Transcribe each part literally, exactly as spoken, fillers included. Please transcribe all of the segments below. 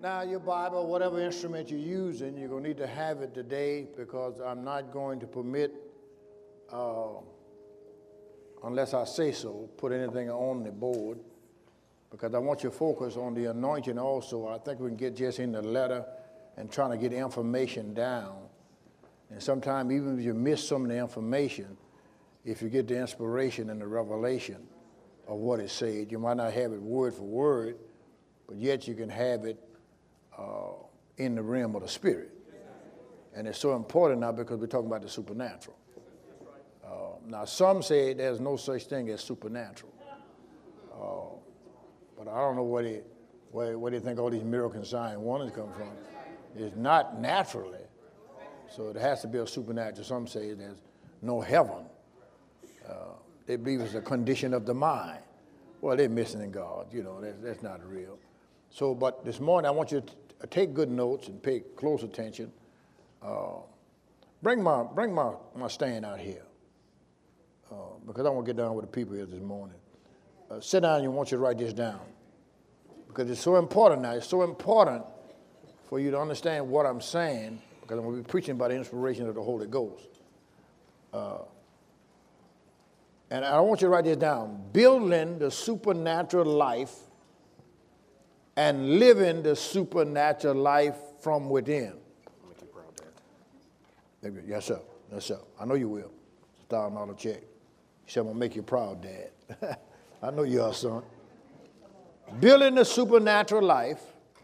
Now, your Bible, whatever instrument you're using, you're going to need to have it today because I'm not going to permit, uh, unless I say so, put anything on the board because I want you to focus on the anointing also. I think we can get just in the letter and trying to get information down. And sometimes even if you miss some of the information, if you get the inspiration and the revelation of what it said, you might not have it word for word, but yet you can have it uh, in the realm of the spirit. And it's so important now because we're talking about the supernatural. Uh, now, some say there's no such thing as supernatural. Uh, but I don't know where they, where, where they think all these miracle and signs and wonders come from. It's not naturally. So it has to be a supernatural. Some say there's no heaven. Uh, they believe it's a condition of the mind. Well, they're missing in God. You know, that's, that's not real. So, but this morning I want you to t- take good notes and pay close attention. Uh, bring my bring my, my stand out here uh, because I want to get down with the people here this morning. Uh, sit down and I want you to write this down because it's so important now. It's so important for you to understand what I'm saying because I'm going to be preaching about the inspiration of the Holy Ghost. Uh, and I want you to write this down. Building the supernatural life and living the supernatural life from within. I'll make you proud, Dad. Yes, sir. Yes, sir. I know you will. It's a thousand dollar check. He said, I'm going to make you proud, Dad. I know you are, son. Building the supernatural life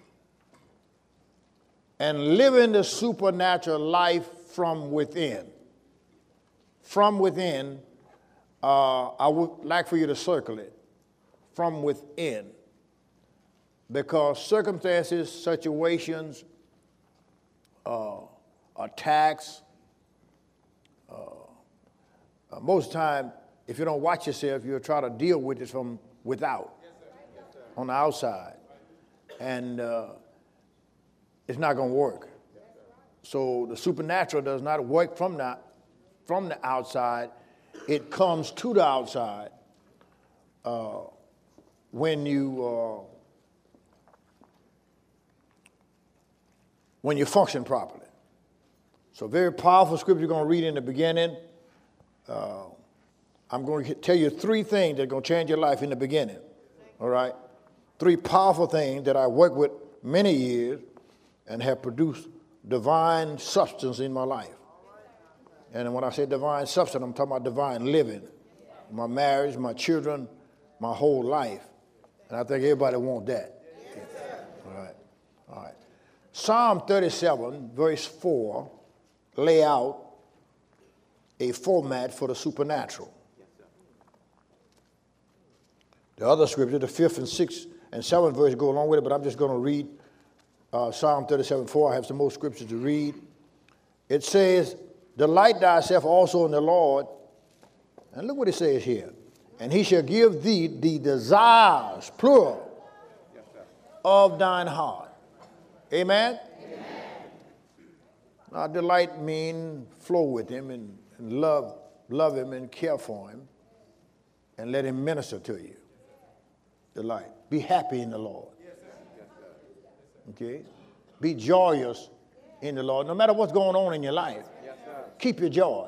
and living the supernatural life from within. From within, uh, I would like for you to circle it. From within. Because circumstances, situations, uh, attacks, uh, uh, most of the time, if you don't watch yourself, you'll try to deal with it from without, yes, sir. Yes, sir. On the outside. And uh, it's not going to work. Yes, so the supernatural does not work from the, from the outside. It comes to the outside uh, when you... Uh, when you function properly. So very powerful scripture you're going to read in the beginning. Uh, I'm going to tell you three things that are going to change your life in the beginning. All right? Three powerful things that I worked with many years and have produced divine substance in my life. And when I say divine substance, I'm talking about divine living. My marriage, my children, my whole life. And I think everybody wants that. All right. All right. Psalm thirty-seven, verse four, lay out a format for the supernatural. The other scripture, the fifth and sixth and seventh verse go along with it, but I'm just going to read uh, Psalm thirty-seven, four. I have some more scriptures to read. It says, delight thyself also in the Lord. And look what it says here. And he shall give thee the desires, plural, of thine heart. Amen? Amen. Now, delight means flow with him and, and love, love him and care for him and let him minister to you. Delight. Be happy in the Lord. Okay? Be joyous in the Lord. No matter what's going on in your life, keep your joy.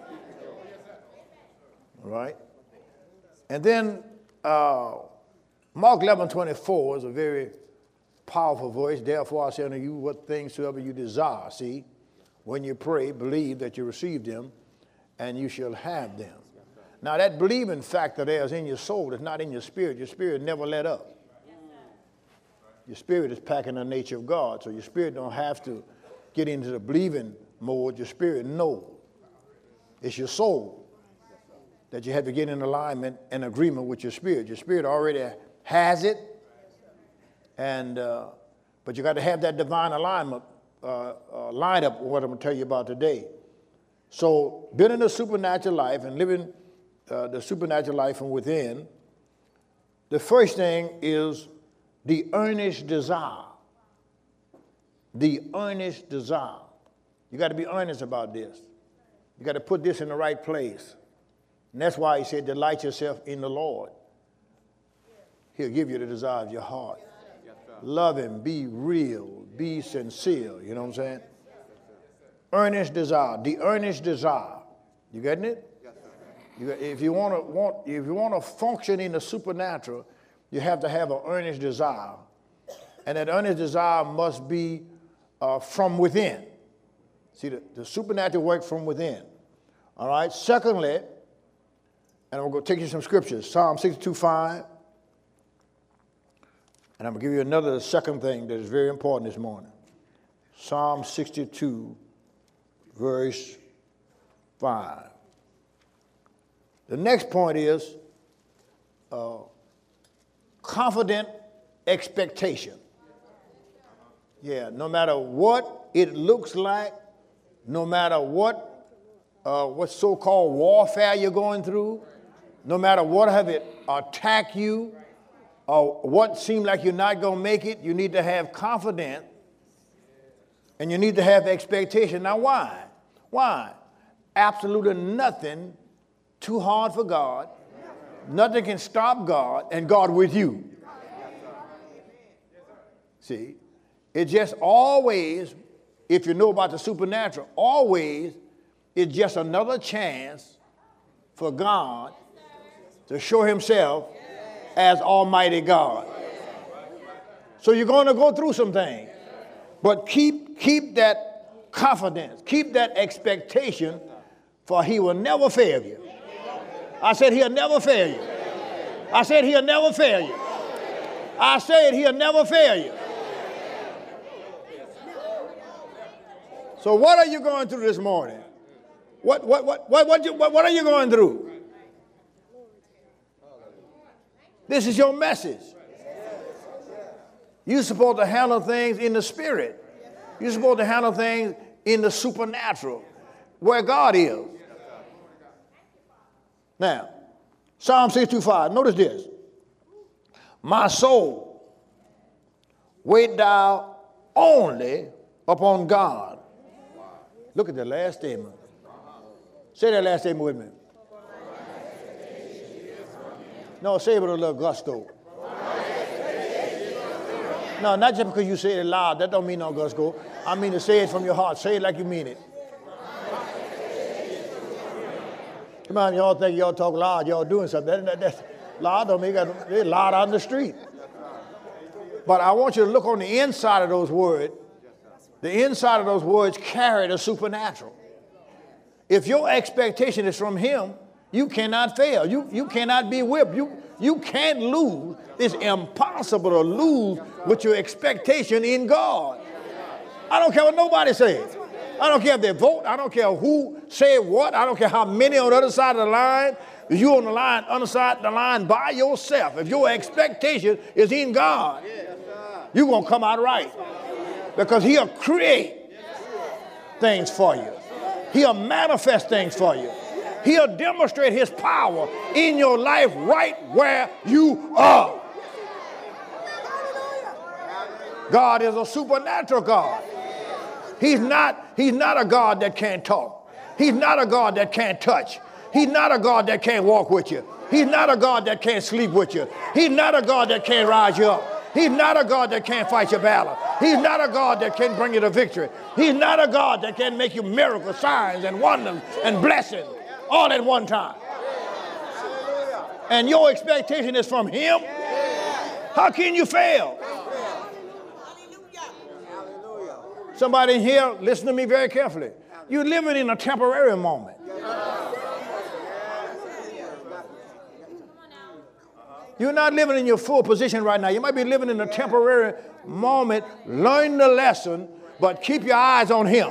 All right? And then uh, Mark eleven twenty-four is a very powerful voice. Therefore I say unto you, what things soever you desire. See, when you pray, believe that you receive them, and you shall have them. Now that believing factor there is in your soul. It's not in your spirit. Your spirit never let up. Your spirit is packing the nature of God, so your spirit don't have to get into the believing mode. Your spirit knows. It's your soul that you have to get in alignment and agreement with your spirit. Your spirit already has it. And uh, but you got to have that divine alignment uh, uh, lined up with what I'm going to tell you about today. So building a supernatural life and living uh, the supernatural life from within, the first thing is the earnest desire. The earnest desire. You got to be earnest about this. You got to put this in the right place. And that's why he said, delight yourself in the Lord. He'll give you the desire of your heart. loving, be real, be sincere. You know what I'm saying? Earnest desire, the earnest desire. You getting it? You, if you want to want, if you want to function in the supernatural, you have to have an earnest desire, and that earnest desire must be uh, from within. See, the, the supernatural work from within. All right. Secondly, and I'm going to take you some scriptures. Psalm sixty-two five. And I'm going to give you another second thing that is very important this morning. Psalm sixty-two, verse five. The next point is uh, confident expectation. Yeah, no matter what it looks like, no matter what uh, what so-called warfare you're going through, no matter what have it attack you, or what seems like you're not going to make it, you need to have confidence and you need to have expectation. Now, why? Why? Absolutely nothing too hard for God. Nothing can stop God and God with you. See, it just always, if you know about the supernatural, always it's just another chance for God to show himself as Almighty God. So you're going to go through some things, but keep keep that confidence, keep that expectation, for he will never fail you. I said he'll never fail you. I said he'll never fail you. I said he'll never fail you. So what are you going through this morning? What what what what what, you, what, what are you going through? This is your message. You're supposed to handle things in the spirit. You're supposed to handle things in the supernatural, where God is. Now, Psalm sixty-two five, notice this. My soul, wait thou only upon God. Look at the last statement. Say that last statement with me. No, say it with a little gusto. No, not just because you say it loud. That don't mean no gusto. I mean to say it from your heart. Say it like you mean it. Come on, y'all think y'all talk loud. Y'all doing something. That, that, that's loud don't make it. They're loud out in the street. But I want you to look on the inside of those words. The inside of those words carry the supernatural. If your expectation is from him, you cannot fail. You, you cannot be whipped. You, you can't lose. It's impossible to lose with your expectation in God. I don't care what nobody says. I don't care if they vote. I don't care who said what. I don't care how many on the other side of the line. If you're on the line, other side of the line by yourself, if your expectation is in God, you're going to come out right. Because he'll create things for you. He'll manifest things for you. He'll demonstrate his power in your life right where you are. God is a supernatural God. He's not, he's not a God that can't talk. He's not a God that can't touch. He's not a God that can't walk with you. He's not a God that can't sleep with you. He's not a God that can't rise you up. He's not a God that can't fight your battle. He's not a God that can bring you to victory. He's not a God that can make you miracles, signs, and wonders, and blessings all at one time. And your expectation is from him? How can you fail? Somebody here, listen to me very carefully. You're living in a temporary moment. You're not living in your full position right now. You might be living in a temporary moment. Learn the lesson, but keep your eyes on him.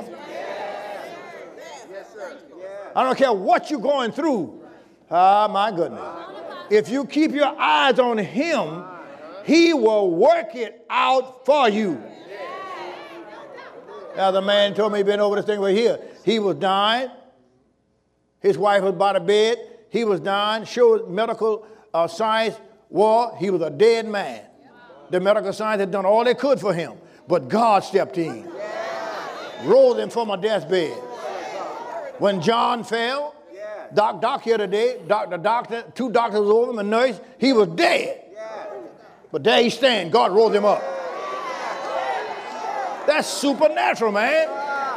I don't care what you're going through. Ah, my goodness. If you keep your eyes on him, he will work it out for you. Now, the man told me he'd been over this thing right here. He was dying. His wife was by the bed. He was dying. Showed medical uh, science was he was a dead man. The medical science had done all they could for him. But God stepped in. Rolled him from a deathbed. When John fell, Doc, Doc here today, doc, the doctor, two doctors over him, a nurse, he was dead. But there he stands. God rolled him up. That's supernatural, man.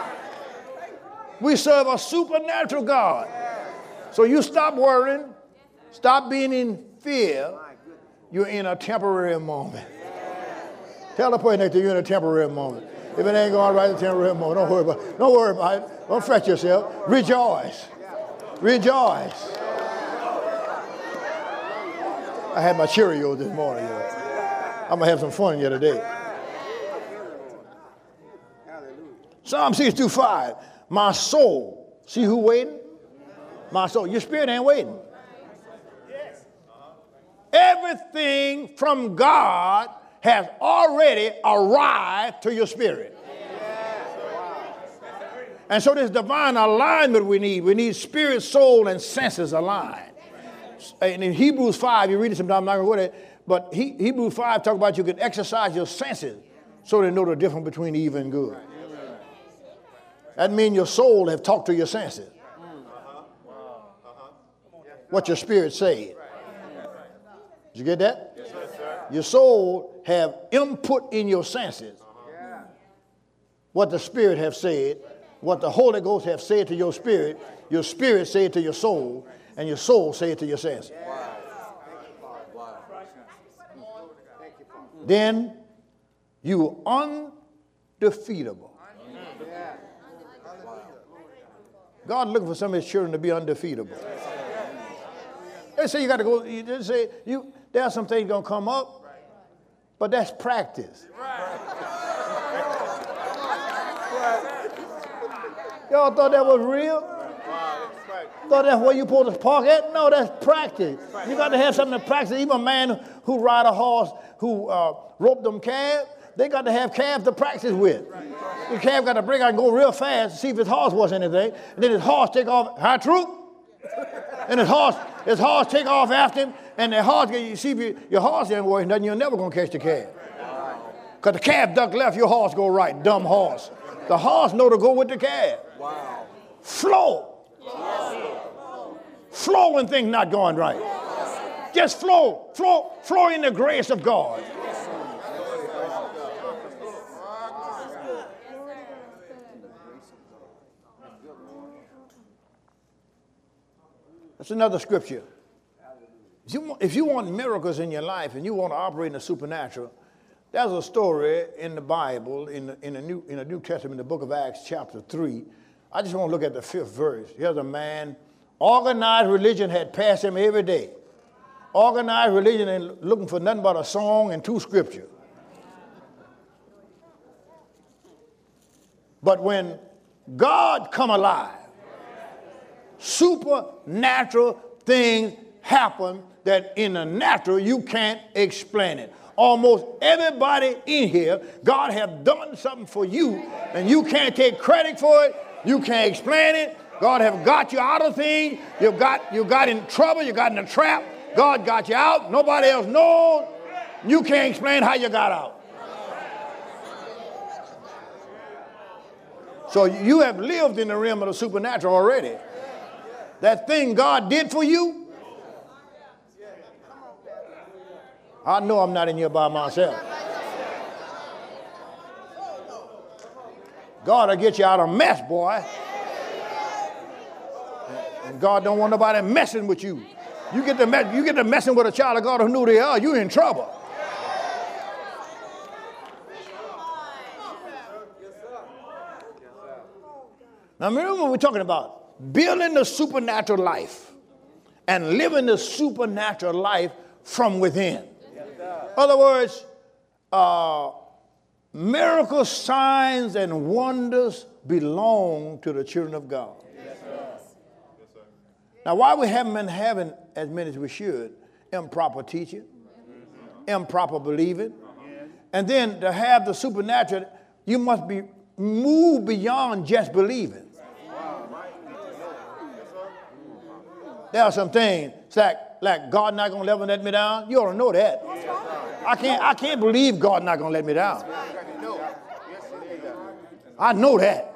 We serve a supernatural God. So you stop worrying, stop being in fear. You're in a temporary moment. Tell the person next to you, you're in a temporary moment. If it ain't going right, it's a temporary moment. Don't worry about it. Don't worry about it. Don't fret yourself. Rejoice. Rejoice. I had my Cheerios this morning. You know. I'm going to have some fun here today. Psalm sixty-two five. My soul. See who waiting? My soul. Your spirit ain't waiting. Everything from God has already arrived to your spirit. And so this divine alignment we need. We need spirit, soul, and senses aligned. And in Hebrews five, you read it sometime, I'm not going to go there, but he, Hebrews five talk about you can exercise your senses so they know the difference between evil and good. That means your soul have talked to your senses. What your spirit said. Did you get that? Yes, sir. Your soul have input in your senses. What the Spirit have said, what the Holy Ghost have said to your spirit, your spirit said to your soul, and your soul said to your senses. Then you are undefeatable. God looking for some of his children to be undefeatable. They say you got to go, you just say, you, there are some things going to come up, but that's practice. Y'all thought that was real? Thought that's where you supposed to park at? No, that's practice. You got to have something to practice. Even a man who ride a horse, who uh, rope them calves, they got to have calves to practice with. The calf got to break out and go real fast to see if his horse was anything. And then his horse take off, high troop. And his horse, his horse take off after him. And the horse, you see if you, your horse ain't working nothing, you're never going to catch the calf. Because the calf duck left, your horse go right. Dumb horse. The horse know to go with the calf. Wow. Flow. Wow. Flow when things not going right. Just flow. Flow. Flow in the grace of God. That's another scripture. If you, want, if you want miracles in your life and you want to operate in the supernatural, there's a story in the Bible, in the, in the New in the New Testament, the book of Acts, chapter three. I just want to look at the fifth verse. Here's a man, organized religion had passed him every day. Organized religion ain't looking for nothing but a song and two scriptures. But when God come alive, supernatural things happen that in the natural you can't explain it. Almost everybody in here, God have done something for you, and you can't take credit for it. You can't explain it. God have got you out of things. You got you got in trouble. You got in a trap. God got you out. Nobody else knows. You can't explain how you got out. So you have lived in the realm of the supernatural already. That thing God did for you, I know I'm not in here by myself. God will get you out of a mess, boy. And God don't want nobody messing with you. You get to mess, you get to messing with a child of God who knew they are, you in trouble. Now remember what we're talking about. Building the supernatural life and living the supernatural life from within. In other words, uh, miracles, signs, and wonders belong to the children of God. Yes, sir. Yes, sir. Now, why we haven't been having as many as we should? Improper teaching, improper believing. And then to have the supernatural, you must be moved beyond just believing. There are some things, it's like, like God not going to ever let me down. You ought to know that. I can't, I can't believe God not going to let me down. I know that.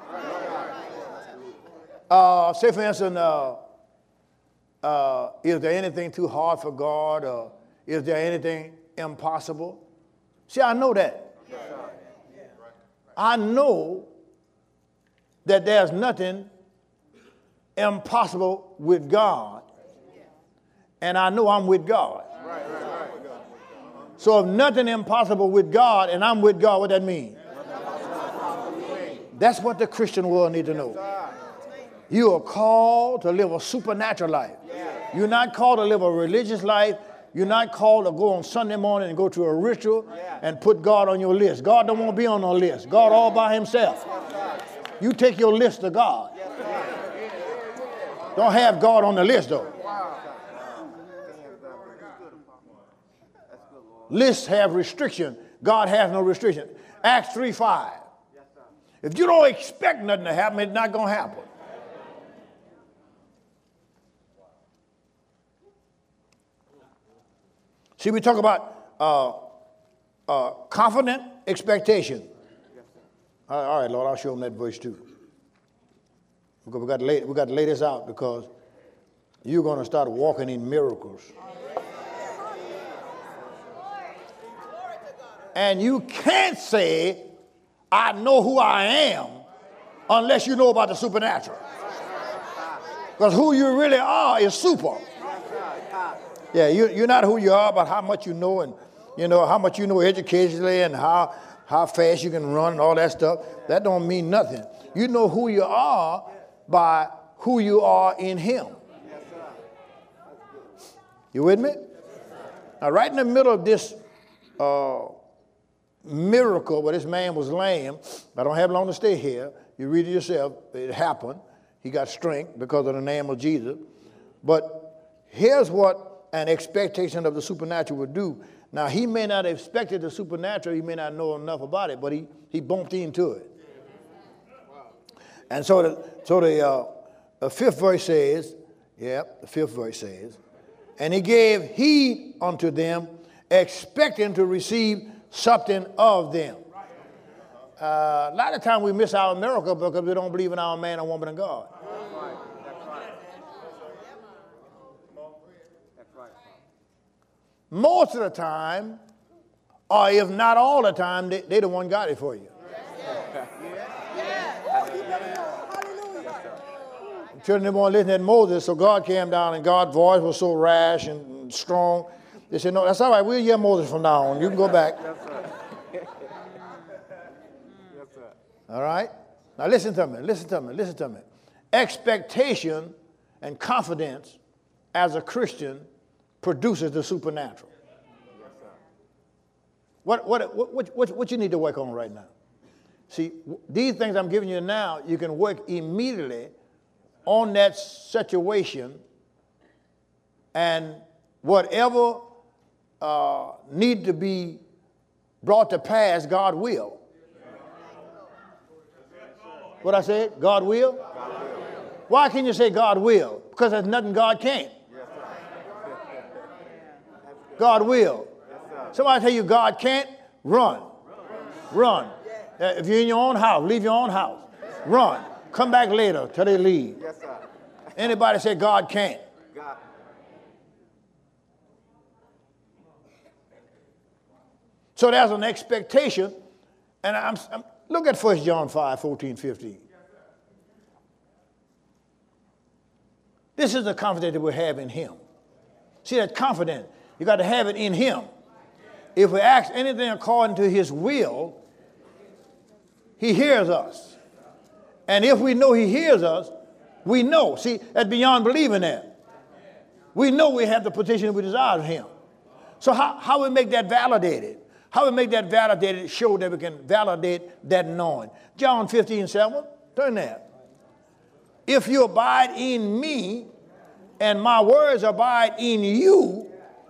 Uh, say, for instance, uh, uh, is there anything too hard for God? Or is there anything impossible? See, I know that. I know that there's nothing impossible with God, and I know I'm with God. So if nothing impossible with God and I'm with God, what that mean? That's what the Christian world need to know. You are called to live a supernatural life. You're not called to live a religious life. You're not called to go on Sunday morning and go to a ritual and put God on your list. God don't want to be on no list. God all by himself. You take your list to God. Don't have God on the list though. Lists have restriction. God has no restriction. Acts three five. If you don't expect nothing to happen, it's not going to happen. See, we talk about uh, uh, confident expectation. All right, all right, Lord, I'll show them that verse too. Because we got to lay, we got to lay this out because you're going to start walking in miracles. And you can't say, I know who I am, unless you know about the supernatural. Because who you really are is super. Yeah, you, you're not who you are, but how much you know and, you know, how much you know educationally and how, how fast you can run and all that stuff. That don't mean nothing. You know who you are by who you are in him. You with me? Now, right in the middle of this uh, miracle where this man was lame, I don't have long to stay here. You read it yourself. It happened. He got strength because of the name of Jesus. But here's what an expectation of the supernatural would do. Now, he may not have expected the supernatural. He may not know enough about it, but he, he bumped into it. And so the, so the, uh, the fifth verse says, yeah, the fifth verse says, and he gave heed unto them, expecting to receive something of them. Uh, a lot of times we miss our miracle because we don't believe in our man or woman of God. Most of the time, or if not all the time, they, they the one got it for you. Children didn't want to listen to Moses, so God came down and God's voice was so rash and strong. They said, no, that's all right. We'll hear Moses from now on. You can go back. All right? Now listen to me, listen to me, listen to me. Expectation and confidence as a Christian produces the supernatural. What, what, what, what, what you need to work on right now? See, these things I'm giving you now, you can work immediately on that situation, and whatever uh, need to be brought to pass, God will. What I said? God will? God will. Why can you say God will? Because there's nothing God can't. God will. Somebody tell you God can't, run. Run. Uh, if you're in your own house, leave your own house. Run. Come back later till they leave. Yes, sir. Anybody say God can't? God. So there's an expectation, and I'm, I'm look at First John five, fourteen, fifteen. This is the confidence that we have in him. See, that confidence, you got to have it in him. If we ask anything according to his will, he hears us. And if we know he hears us, we know. See, that's beyond believing that. We know we have the petition we desire of him. So how, how we make that validated? How we make that validated, show that we can validate that knowing. John fifteen, seven, turn there. If you abide in me and my words abide in you,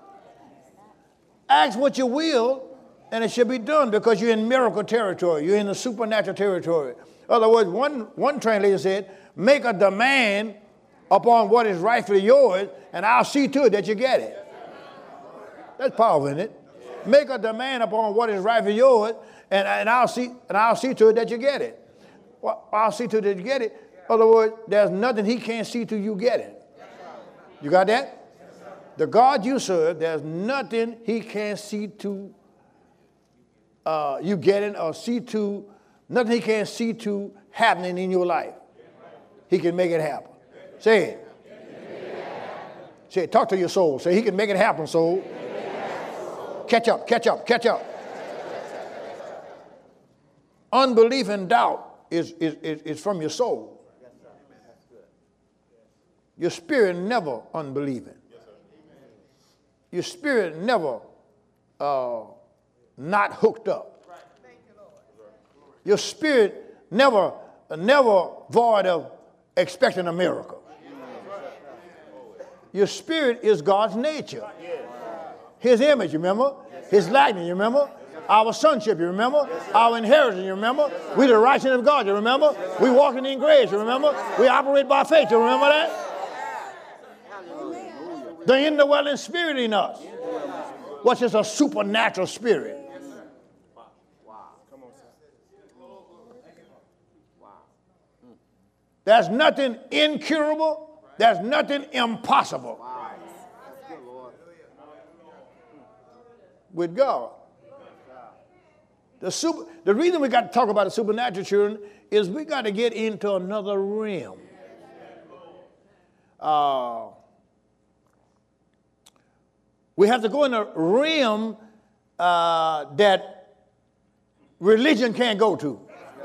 ask what you will and it shall be done, because you're in miracle territory. You're in the supernatural territory. In other words, one, one translation said, make a demand upon what is rightfully yours, and I'll see to it that you get it. That's powerful, isn't it? Make a demand upon what is rightfully yours, and, and, I'll see, and I'll see to it that you get it. Well, I'll see to it that you get it. In other words, there's nothing he can't see to you get it. You got that? The God you serve, there's nothing he can't see to uh, you getting or see to Nothing he can't see to happening in your life. He can make it happen. Say it. Say it. Talk to your soul. Say, he can make it happen, soul. Catch up, catch up, catch up. Unbelief and doubt is, is, is, is from your soul. Your spirit never unbelieving. Your spirit never uh, not hooked up. Your spirit never, never void of expecting a miracle. Your spirit is God's nature. His image, you remember? His likeness, you remember? Our sonship, you remember? Our inheritance, you remember? We the righteousness of God, you remember? We walking in grace, you remember? We operate by faith, you remember that? The indwelling spirit in us, which is a supernatural spirit. There's nothing incurable. There's nothing impossible with God. The, super, the reason we got to talk about the supernatural, children, is we got to get into another realm. Uh, we have to go in a realm uh, that religion can't go to.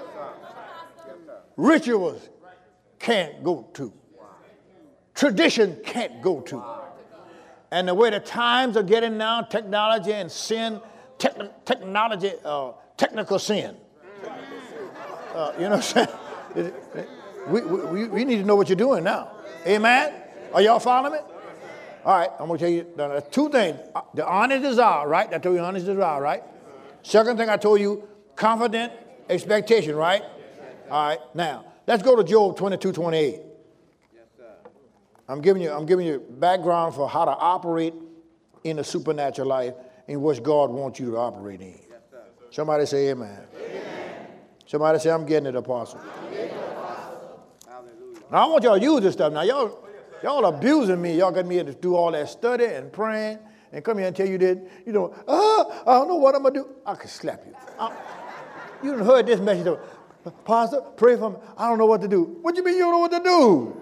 Rituals can't go to. Tradition can't go to. And the way the times are getting now, technology and sin, techn- technology, uh, technical sin. Uh, you know what I'm saying? We, we, we need to know what you're doing now. Amen? Are y'all following me? All right, I'm going to tell you uh, two things. The honest desire, right? I told you honest desire, right? Second thing I told you, confident expectation, right? All right, now, let's go to Job twenty-two twenty-eight. I'm giving you, I'm giving you background for how to operate in the supernatural life in which God wants you to operate in. Somebody say amen. Amen. Somebody say, I'm getting it, Apostle. Getting it, Apostle. Now, I want y'all to use this stuff. Now, y'all, y'all abusing me. Y'all got me to do all that study and praying and come here and tell you that, you know, ah, I don't know what I'm going to do. I could slap you. I, you done heard this message. Pastor, pray for me. I don't know what to do. What do you mean you don't know what to do?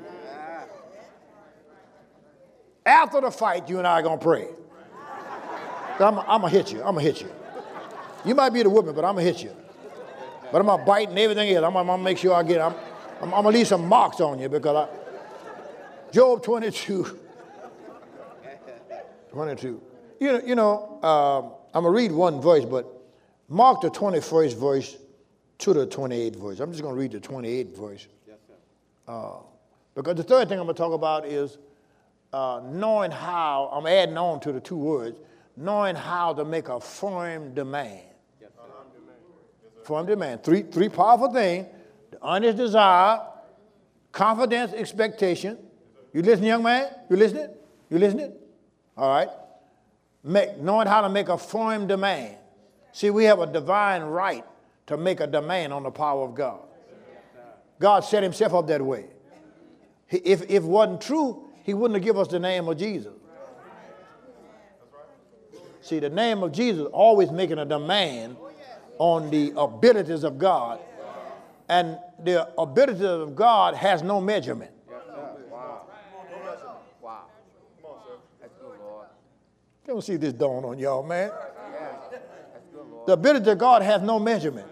After the fight, you and I are going to pray. I'm, I'm going to hit you. I'm going to hit you. You might be the woman, but I'm going to hit you. But I'm going to bite and everything else. I'm, I'm going to make sure I get, I'm, I'm, I'm going to leave some marks on you because I, Job twenty-two, twenty-two. You know, you know um, I'm going to read one verse, but mark the twenty-first verse to the twenty-eighth verse. I'm just going to read the twenty-eighth verse. Uh, because the third thing I'm going to talk about is uh, knowing how, I'm adding on to the two words, knowing how to make a firm demand. Yes, firm demand. Three, three powerful things. The honest desire, confidence, expectation. You listening, young man? You listening? You listening? All right. Make, knowing how to make a firm demand. See, we have a divine right to make a demand on the power of God. God set himself up that way. He, if, if it wasn't true, he wouldn't have given us the name of Jesus. See, the name of Jesus always making a demand on the abilities of God. And the abilities of God has no measurement. Wow. Wow. Come on, sir. That's good, Lord. Don't see this dawn on y'all, man. The ability of God has no measurement.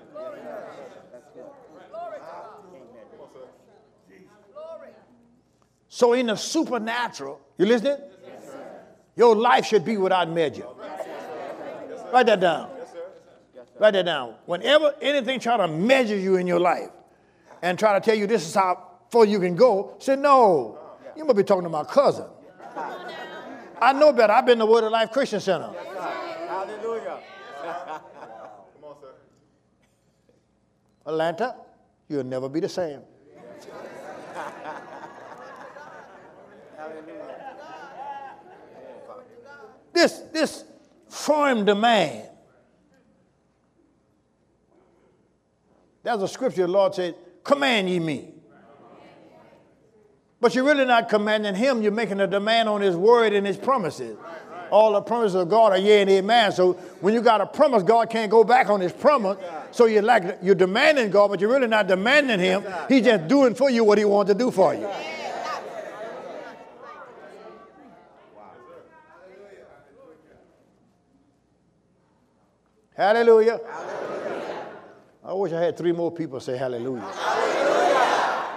So in the supernatural, you listening? Yes, your life should be without measure. Yes, write that down. Yes, sir. Yes, sir. Write that down. Whenever anything try to measure you in your life and try to tell you this is how far you can go, say no. You must be talking to my cousin. I know better. I've been to Word of Life Christian Center. Hallelujah. Come on, sir. Atlanta, you'll never be the same. This, this firm demand. There's a scripture the Lord said, command ye me. But you're really not commanding him. You're making a demand on his word and his promises. All the promises of God are yea and amen. So when you got a promise, God can't go back on his promise. So you're like, you're demanding God, but you're really not demanding him. He's just doing for you what he wants to do for you. Hallelujah. Hallelujah. I wish I had three more people say hallelujah. Hallelujah.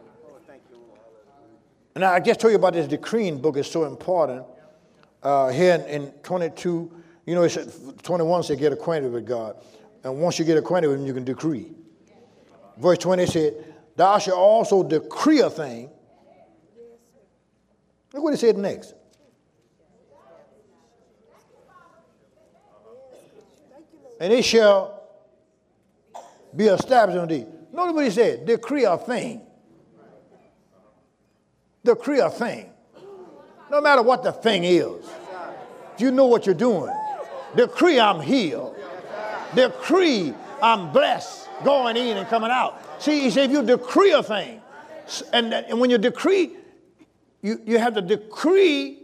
Now, I just told you about this decreeing book. It's so important. Uh, here in, in twenty-two, you know, it's twenty-one said get acquainted with God. And once you get acquainted with him, you can decree. Verse twenty said, thou shalt also decree a thing. Look what he said next. And it shall be established on thee. Notice what he said. Decree a thing. Decree a thing. No matter what the thing is. You know what you're doing. Decree I'm healed. Decree I'm blessed going in and coming out. See, he said if you decree a thing, and, and when you decree, you, you have to decree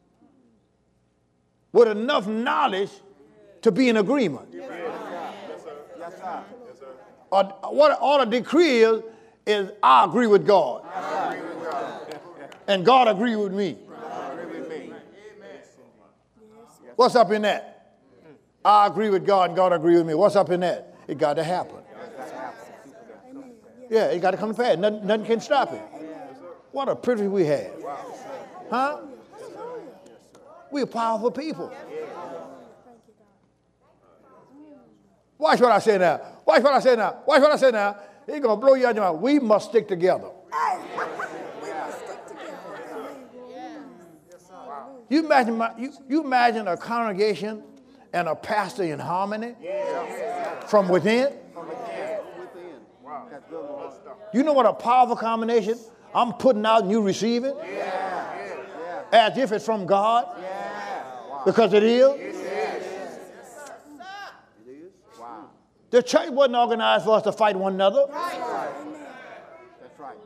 with enough knowledge to be in agreement. Yes, sir. Yes, sir. Yes, sir. Yes, sir. Or, what all a decree is, is I agree with God. I agree with God. And God agree with me. God agree with me. What's up in that? I agree with God and God agree with me. What's up in that? It got to happen. Yeah, it got to come to pass. Nothing, nothing can stop it. What a privilege we have. Huh? We're powerful people. Watch what I say now. Watch what I say now. Watch what I say now. It's going to blow you out of your mind. We must stick together. We must stick together. You imagine, my, you, you imagine a congregation and a pastor in harmony from within? You know what a powerful combination? I'm putting out and you receiving? As if it's from God? Because it is? The church wasn't organized for us to fight one another. That's right. That's right.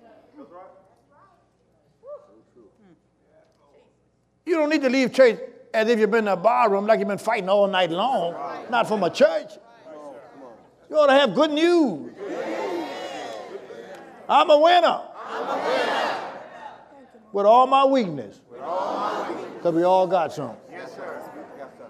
You don't need to leave church as if you've been in a bar room like you've been fighting all night long. Not from a church. You ought to have good news. I'm a winner. I'm a winner. With all my weakness. Because we all got some. Yes, sir. Yes, sir.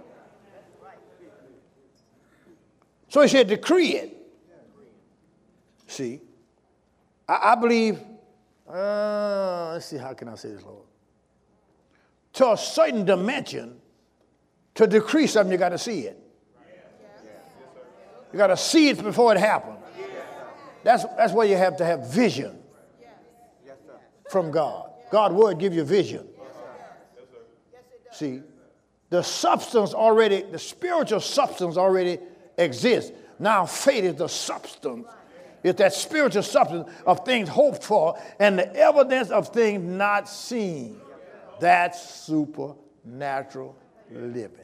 So he said, decree it. See, I, I believe, uh, let's see, how can I say this, Lord? To a certain dimension, to decree something, you got to see it. You got to see it before it happens. That's, that's why you have to have vision from God. God's word give you vision. See, the substance already, the spiritual substance already exists. Now faith is the substance. It's that spiritual substance of things hoped for and the evidence of things not seen. That's supernatural living.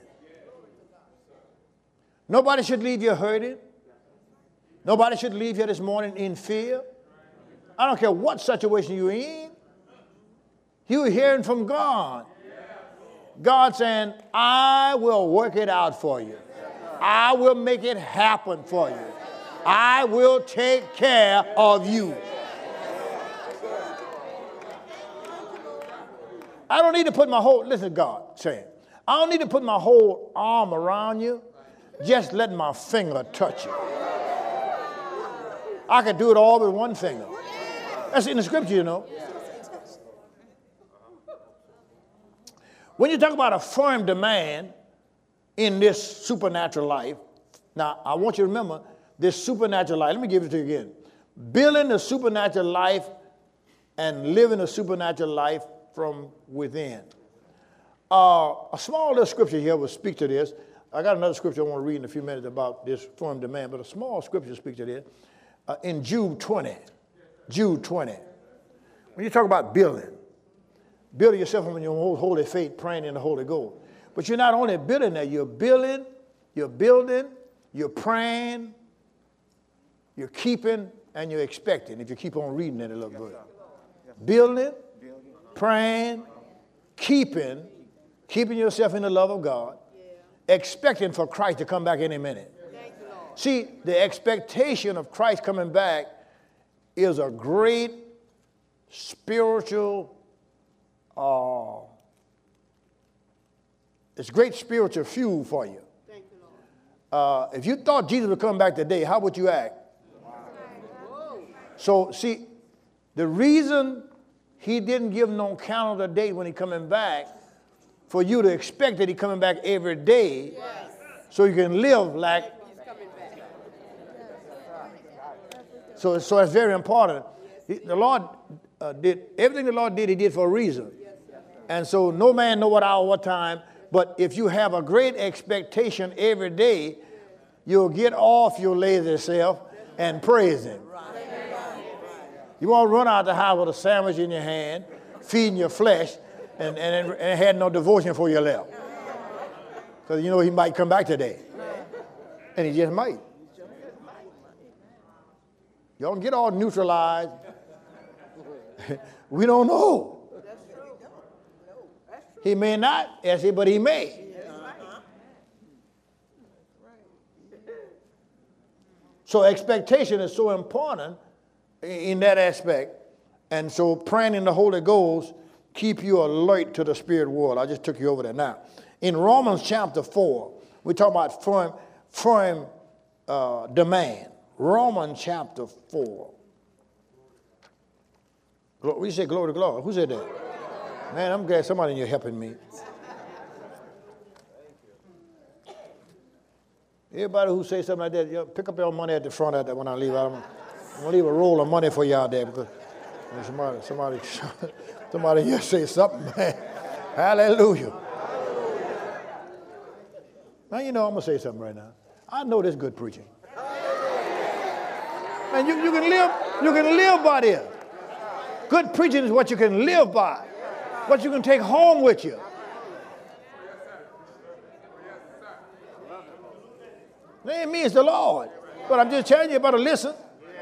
Nobody should leave you hurting. Nobody should leave here this morning in fear. I don't care what situation you're in. You're hearing from God. God saying, I will work it out for you. I will make it happen for you. I will take care of you. I don't need to put my whole, listen to God saying, I don't need to put my whole arm around you. Just let my finger touch you. I could do it all with one finger. That's in the scripture, you know. When you talk about a firm demand in this supernatural life, now I want you to remember this supernatural life. Let me give it to you again. Building a supernatural life and living a supernatural life from within. Uh, a small little scripture here will speak to this. I got another scripture I want to read in a few minutes about this firm demand, but a small scripture speaks to this. Uh, in Jude twenty, Jude twenty, when you talk about building, building yourself on your holy faith, praying in the Holy Ghost. But you're not only building that, you're building, you're building, you're praying, you're keeping, and you're expecting, if you keep on reading it a little bit. Building, praying, keeping, keeping yourself in the love of God, expecting for Christ to come back any minute. See, the expectation of Christ coming back is a great spiritual, uh, it's great spiritual fuel for you. Thank you, Lord. Uh, if you thought Jesus would come back today, how would you act? So, see, the reason he didn't give no calendar date when he coming back, for you to expect that he coming back every day, yes, so you can live like. He's coming back. So, so it's very important. He, the Lord uh, did everything the Lord did. He did for a reason, and so no man know what hour, what time. But if you have a great expectation every day, you'll get off your lazy self and praise him. You won't run out the house with a sandwich in your hand, feeding your flesh, and, and, and had no devotion for your left. Because you know he might come back today. And he just might. You don't get all neutralized. We don't know. He may not, I say, but he may. So expectation is so important in that aspect. And so praying in the Holy Ghost keep you alert to the spirit world. I just took you over there now. In Romans chapter four, we talk about firm, firm uh, demand. Romans chapter four. We say glory to glory. Who said that? Man, I'm glad somebody in here helping me. Everybody who says something like that, you pick up your money at the front of that when I leave out. I'm, I'm going to leave a roll of money for you out there because somebody, somebody, somebody here say something, man. Hallelujah. Now, you know, I'm going to say something right now. I know this good preaching. Man, you, you can live, you can live by this. Good preaching is what you can live by, what you can take home with you. It means the Lord. But I'm just telling you about to listen.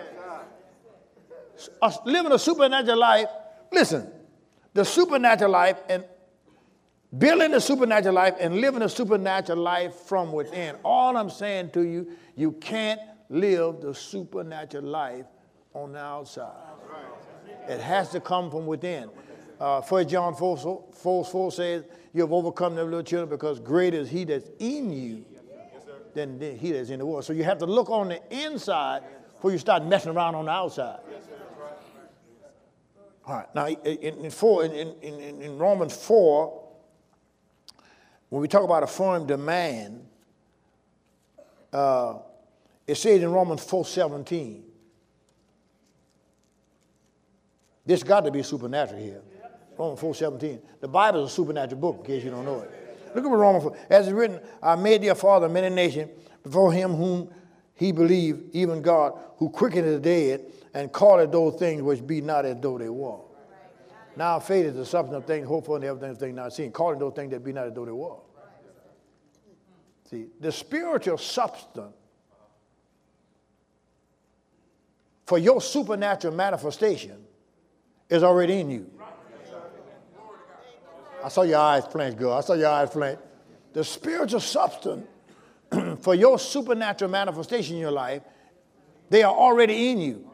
Us living a supernatural life, listen, the supernatural life and building the supernatural life and living a supernatural life from within. All I'm saying to you, you can't live the supernatural life on the outside. It has to come from within. Uh, First John four, four, four says, you have overcome them little children because greater is he that's in you than he that's in the world. So you have to look on the inside before you start messing around on the outside. All right. Now, in, in, four, in, in, in Romans four, when we talk about a firm demand, uh, it says in Romans four seventeen, this got to be supernatural here. Romans four seventeen. The Bible is a supernatural book, in case you don't know it. Look at what Romans four. As it's written, I made thee a father of many nations before him whom he believed, even God, who quickened the dead and calleth those things which be not as though they were. Now faith is the substance of things hoped for and the evidence of things not seen, calling those things that be not as though they were. See, the spiritual substance for your supernatural manifestation is already in you. I saw your eyes flinch, girl. I saw your eyes flinch. The spiritual substance for your supernatural manifestation in your life, they are already in you.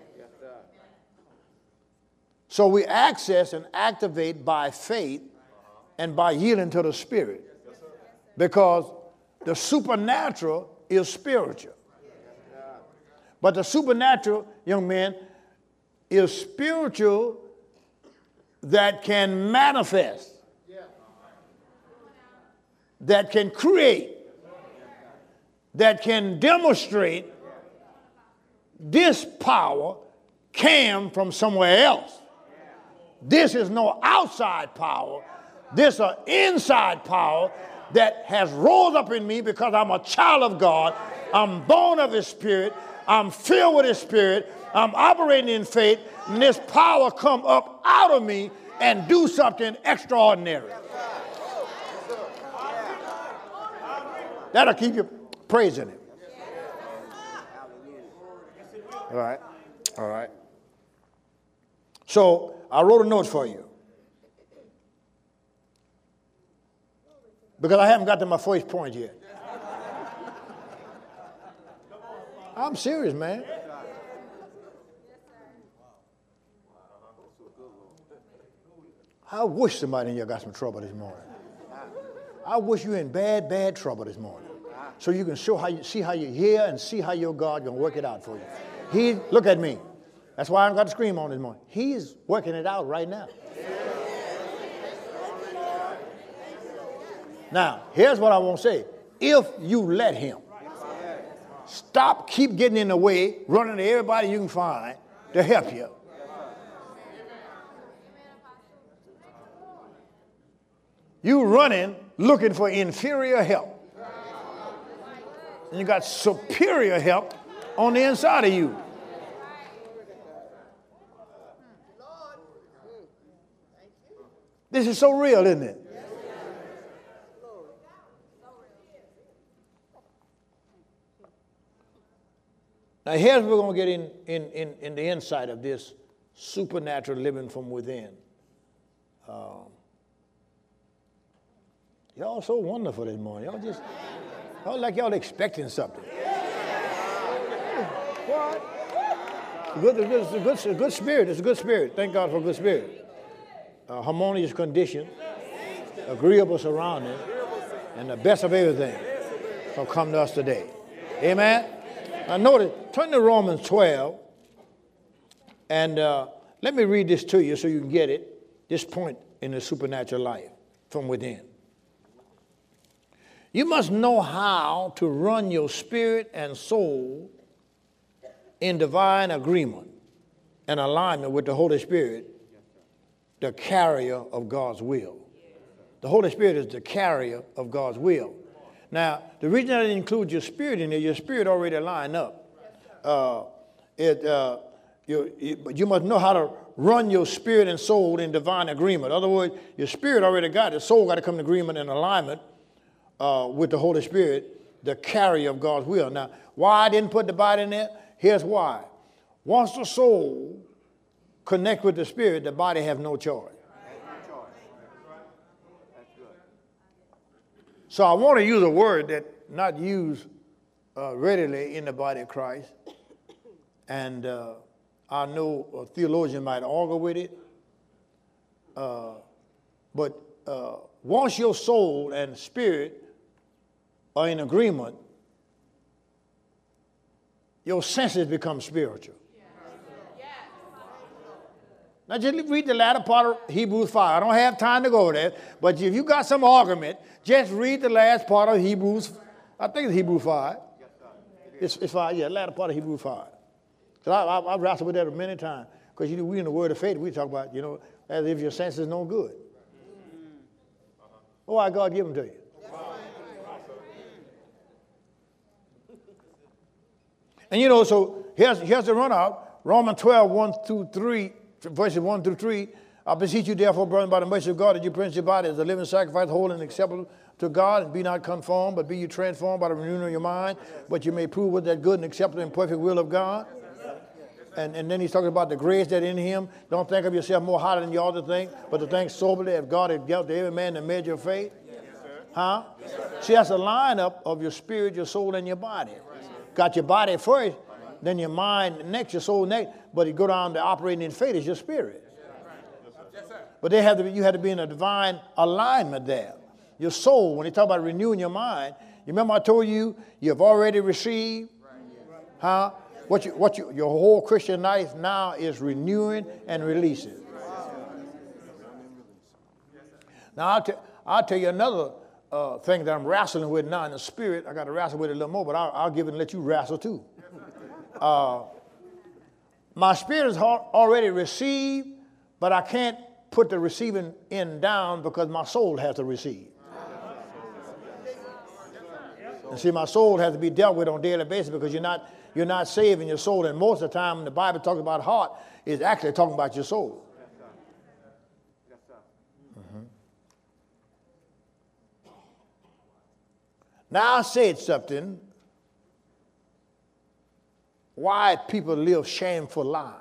So we access and activate by faith and by yielding to the Spirit. Because the supernatural is spiritual. But the supernatural, young man, is spiritual that can manifest, that can create, that can demonstrate this power came from somewhere else. This is no outside power. This is an inside power that has rose up in me because I'm a child of God. I'm born of His Spirit. I'm filled with His Spirit. I'm operating in faith. And this power come up out of me and do something extraordinary. That'll keep you praising Him. All right. All right. So I wrote a note for you. Because I haven't got to my first point yet. I'm serious, man. I wish somebody in here got some trouble this morning. I wish you in bad, bad trouble this morning. So you can show how you see how you hear and see how your God gonna work it out for you. He, look at me. That's why I got to scream on this morning. He is working it out right now. Now, here's what I want to say. If you let him, stop, keep getting in the way, running to everybody you can find to help you. You running looking for inferior help. And you got superior help on the inside of you. This is so real, isn't it? Now here's what we're going to get in, in, in, in the insight of this supernatural living from within. Um, y'all so wonderful this morning. Y'all just, y'all like y'all expecting something. What? Good, it's, a good, it's a good spirit. It's a good spirit. Thank God for a good spirit. A harmonious condition, agreeable surroundings, and the best of everything will come to us today. Amen? Now notice, turn to Romans twelve, and uh, let me read this to you so you can get it, this point in the supernatural life from within. You must know how to run your spirit and soul in divine agreement and alignment with the Holy Spirit, the carrier of God's will. The Holy Spirit is the carrier of God's will. Now, the reason I didn't include your spirit in there, your spirit already lined up. Uh, it, uh, you, you, but you must know how to run your spirit and soul in divine agreement. In other words, your spirit already got it. Soul got to come in agreement and alignment uh, with the Holy Spirit, the carrier of God's will. Now, why I didn't put the body in there? Here's why. Once the soul connect with the spirit, the body have no choice. So I want to use a word that not used uh, readily in the body of Christ. And uh, I know a theologian might argue with it. Uh, but uh, once your soul and spirit are in agreement, your senses become spiritual. Now just read the latter part of Hebrews five. I don't have time to go there, but if you got some argument, just read the last part of Hebrews. I think it's Hebrews five. It's, it's five, yeah, the latter part of Hebrews five. Because I, I, I've wrestled with that many times. Because you know, we in the word of faith, we talk about, you know, as if your sense is no good. Oh, why God give them to you? And you know, so here's, here's the run out. Romans twelve, one through three. Verses one through three, I beseech you therefore, brethren, by the mercy of God, that you present your body as a living sacrifice, holy and acceptable to God, and be not conformed, but be you transformed by the renewing of your mind, but you may prove what that good and acceptable and perfect will of God. And, and then he's talking about the grace that in him. Don't think of yourself more highly than you ought to think, but to think soberly as God has dealt to every man the measure of faith. Huh? See, that's a lineup of your spirit, your soul, and your body. Got your body first, then your mind next, your soul next, but you go down to operating in faith is your spirit. But they have to be, you have to be in a divine alignment there. Your soul, when they talk about renewing your mind, you remember I told you, you've already received, huh? What you, what you, your whole Christian life now is renewing and releasing. Now, I'll, t- I'll tell you another uh, thing that I'm wrestling with now in the spirit. I got to wrestle with it a little more, but I'll, I'll give it and let you wrestle too. Uh, my spirit is already received, but I can't put the receiving in down because my soul has to receive. And see, my soul has to be dealt with on a daily basis because you're not, you're not saving your soul. And most of the time, when the Bible talks about heart, it's actually talking about your soul. Mm-hmm. Now I said something. Why people live shameful lives.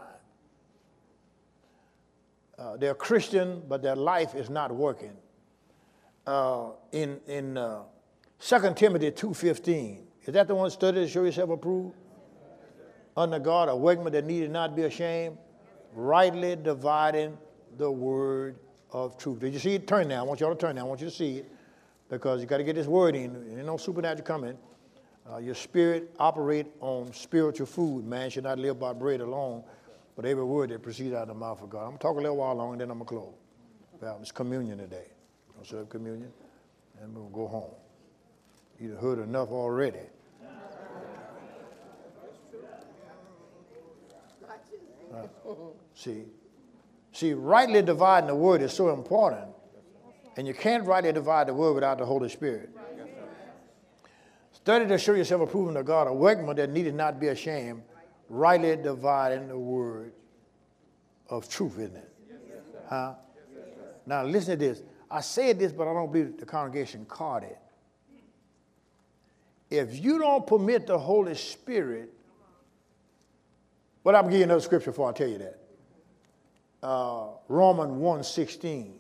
Uh, they're Christian, but their life is not working. Uh, in in uh, Second Timothy two fifteen, is that the one study to show yourself approved? under God, a workman that needed not be ashamed, rightly dividing the word of truth. Did you see it? Turn now. I want y'all to turn now. I want you to see it because you got to get this word in. There ain't no supernatural coming. Uh, your spirit operate on spiritual food. Man should not live by bread alone, but every word that proceeds out of the mouth of God. I'm going to talk a little while longer, and then I'm going to close. Well, it's communion today. I'm going to serve communion, and we're going to go home. You've heard enough already. Uh, see, see, rightly dividing the word is so important, and you can't rightly divide the word without the Holy Spirit. Study to show yourself approved of God, a workman that needed not be ashamed, rightly dividing the word of truth, isn't it? Huh? Now listen to this. I said this, but I don't believe the congregation caught it. If you don't permit the Holy Spirit, well, I'm going to give you another scripture before I tell you that. Uh, Romans one sixteen.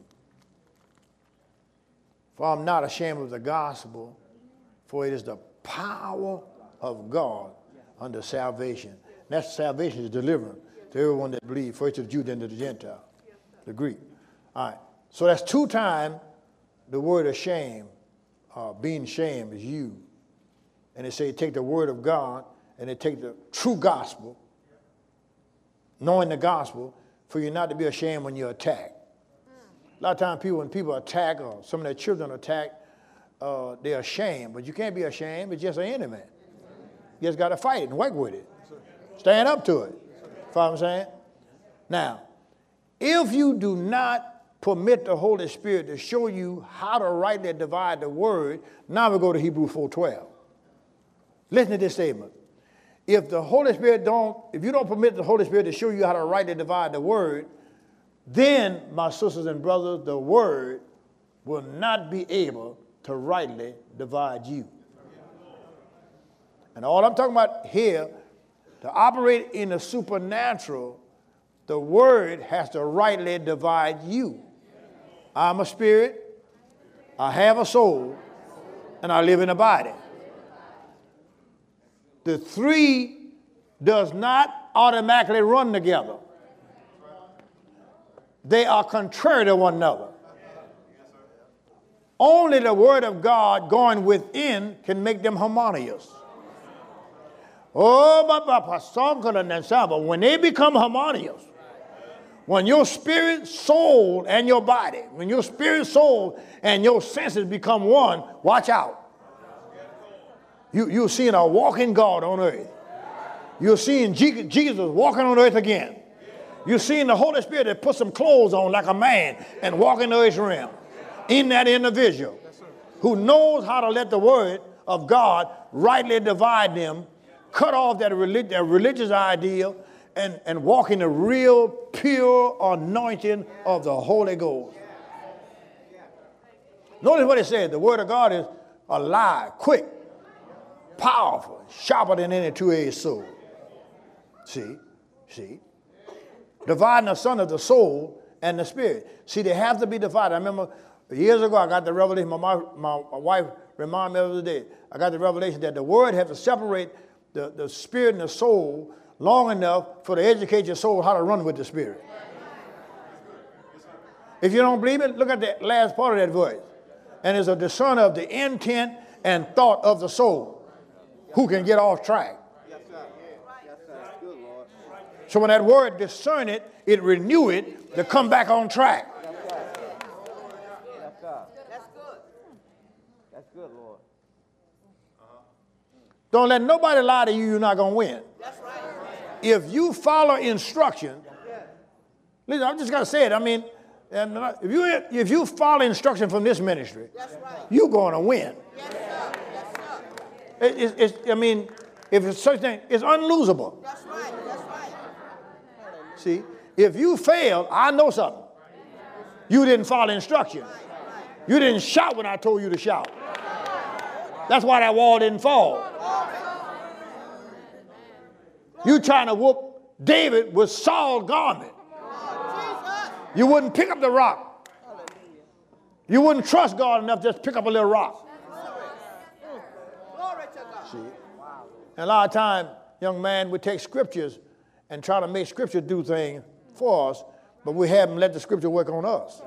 For I'm not ashamed of the gospel, for it is the power of God unto salvation. And that salvation is deliverance to everyone that believes, first to the Jew, then to the Gentile, the Greek. All right. So that's two times the word of shame, uh, being shamed is used. And they say take the word of God and they take the true gospel, knowing the gospel, for you not to be ashamed when you're attacked. A lot of times people, when people attack or some of their children attack, uh, they're ashamed. But you can't be ashamed. It's just an enemy. You just got to fight it and work with it. Stand up to it. Follow what I'm saying? Now, if you do not permit the Holy Spirit to show you how to rightly divide the word, now we go to Hebrews four twelve. Listen to this statement. If the Holy Spirit don't, if you don't permit the Holy Spirit to show you how to rightly divide the word, then, my sisters and brothers, the word will not be able to rightly divide you. And all I'm talking about here, to operate in the supernatural, the word has to rightly divide you. I'm a spirit, I have a soul, and I live in a body. The three does not automatically run together. They are contrary to one another. Only the word of God going within can make them harmonious. Oh, but when they become harmonious, when your spirit, soul, and your body, when your spirit, soul, and your senses become one, watch out. You, you're seeing a walking God on earth. You're seeing Jesus walking on earth again. You're seeing the Holy Spirit that put some clothes on like a man and walk in the earth realm. In that individual who knows how to let the word of God rightly divide them, cut off that, relig- that religious ideal, and, and walk in the real pure anointing of the Holy Ghost. Notice what it says. The word of God is alive, quick, powerful, sharper than any two-edged sword. See? See? Dividing the son of the soul and the spirit. See, they have to be divided. I remember years ago I got the revelation, my, my, my wife reminded me of the day, I got the revelation that the word has to separate the, the spirit and the soul long enough for to educate your soul how to run with the spirit. If you don't believe it, look at the last part of that verse. And it's a discerner of the intent and thought of the soul who can get off track. So when that word discern it, it renew it to come back on track. That's good. That's good, Lord. Don't let nobody lie to you, you're not going to win. That's right. If you follow instruction, listen, I'm just going to say it. I mean, if you, if you follow instruction from this ministry, That's right. you're going to win. Yes, sir. Yes, sir. It, it's, it's, I mean, if it's such thing, it's unlosable. That's right. That's right. See, if you fail, I know something. You didn't follow instruction. You didn't shout when I told you to shout. That's why that wall didn't fall. You trying to whoop David with Saul's garment. You wouldn't pick up the rock. You wouldn't trust God enough just pick up a little rock. Glory to God. See? And a lot of times young man, we take scriptures and try to make scripture do things for us, but we haven't let the scripture work on us.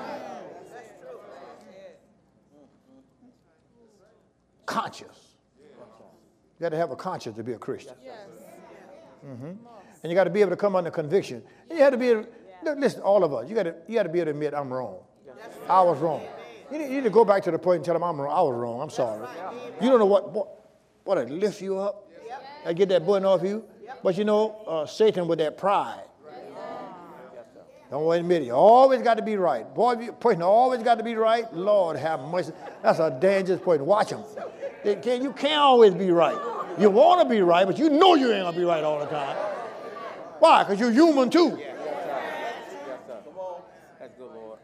Conscious. You got to have a conscience to be a Christian. Mm-hmm. And you got to be able to come under conviction. And you have to be able to, listen, all of us, you got to, you got to be able to admit I'm wrong. I was wrong. You need, you need to go back to the point and tell them I'm wrong. I was wrong. I'm sorry. You don't know what, what, what it lift you up. I get that burden off you. But you know, uh, Satan with that pride. Don't admit it. You always got to be right. Boy, you person always got to be right. Lord have mercy. That's a dangerous person. Watch them. They can't, you can't always be right. You want to be right, but you know you ain't going to be right all the time. Why? Because you're human too. Yes, sir. Yes, sir. Come on. That's good, Lord.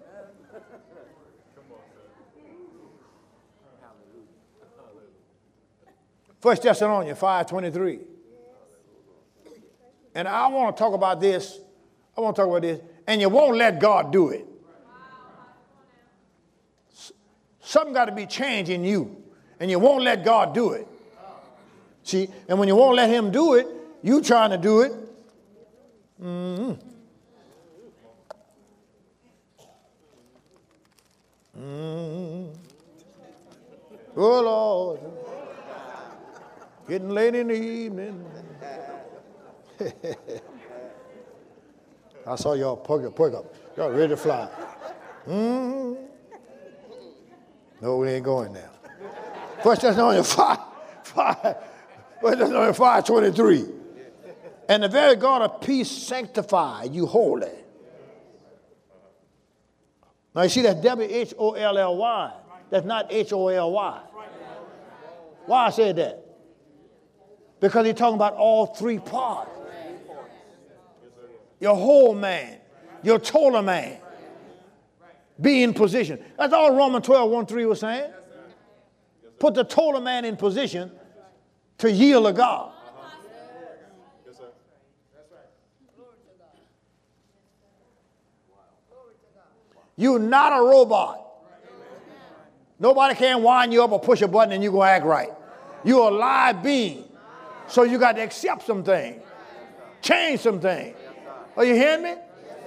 First Thessalonians five twenty-three. And I want to talk about this. I want to talk about this. And you won't let God do it. Something got to be changed in you. And you won't let God do it. See, and when you won't let him do it, you trying to do it. Mm-hmm. Mm-hmm. Oh, Lord. Getting late in the evening. I saw y'all perk up, perk up. Y'all ready to fly. Mm-hmm. No, we ain't going there. First Thessalonians five, five, First Thessalonians five twenty-three. And the very God of peace sanctify you wholly. Now you see that's W H O L L Y. That's not H O L Y. Why I said that? Because he's talking about all three parts. Your whole man, your total man. Be in position. That's all Romans twelve, one, three was saying. Put the total man in position to yield to God. Yes, sir. That's right. You're not a robot. Nobody can wind you up or push a button and you're going to act right. You're a live being. So you got to accept some things. Change some things. Are you hearing me?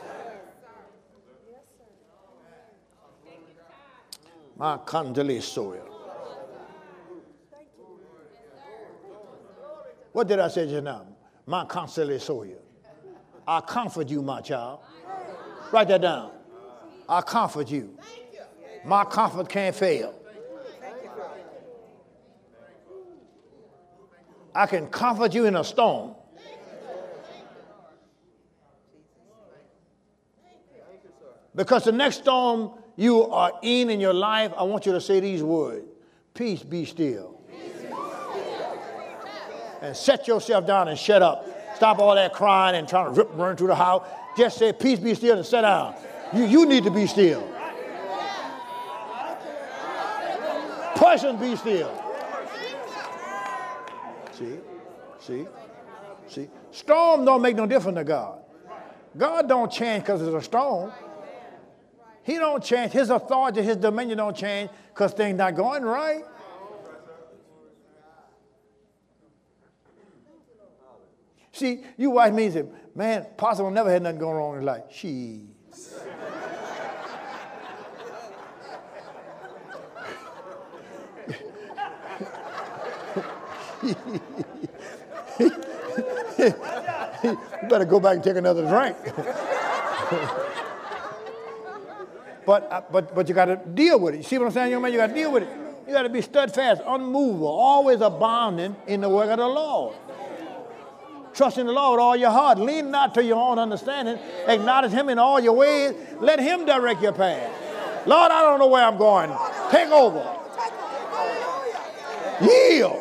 My candle soil. What did I say just now? My candle soil. I comfort you, my child. Write that down. I comfort you. My comfort can't fail. I can comfort you in a storm. Because the next storm you are in in your life, I want you to say these words. Peace, be still. And set yourself down and shut up. Stop all that crying and trying to rip and run through the house. Just say, peace, be still, and sit down. You, you need to be still. Person, be still. See? See? See? Storm don't make no difference to God. God don't change because it's a storm. He don't change. His authority, his dominion don't change because things not going right. See, you watch me and say, man, Possible never had nothing going wrong in his life. She. You better go back and take another drink. but, uh, but, but you got to deal with it. You see what I'm saying, young man? You got to deal with it. You got to be steadfast, unmovable, always abounding in the work of the Lord. Trust in the Lord with all your heart. Lean not to your own understanding. Acknowledge him in all your ways. Let him direct your path. Lord, I don't know where I'm going. Take over. Yield.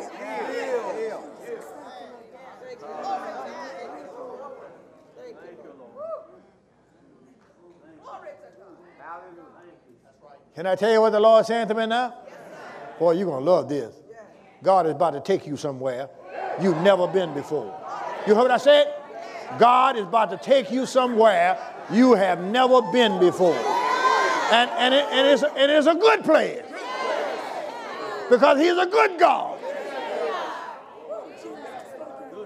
Can I tell you what the Lord is saying to me now? Boy, you're going to love this. God is about to take you somewhere you've never been before. You heard what I said? God is about to take you somewhere you have never been before. And, and, it, and it's, it is a good place. Because he's a good God.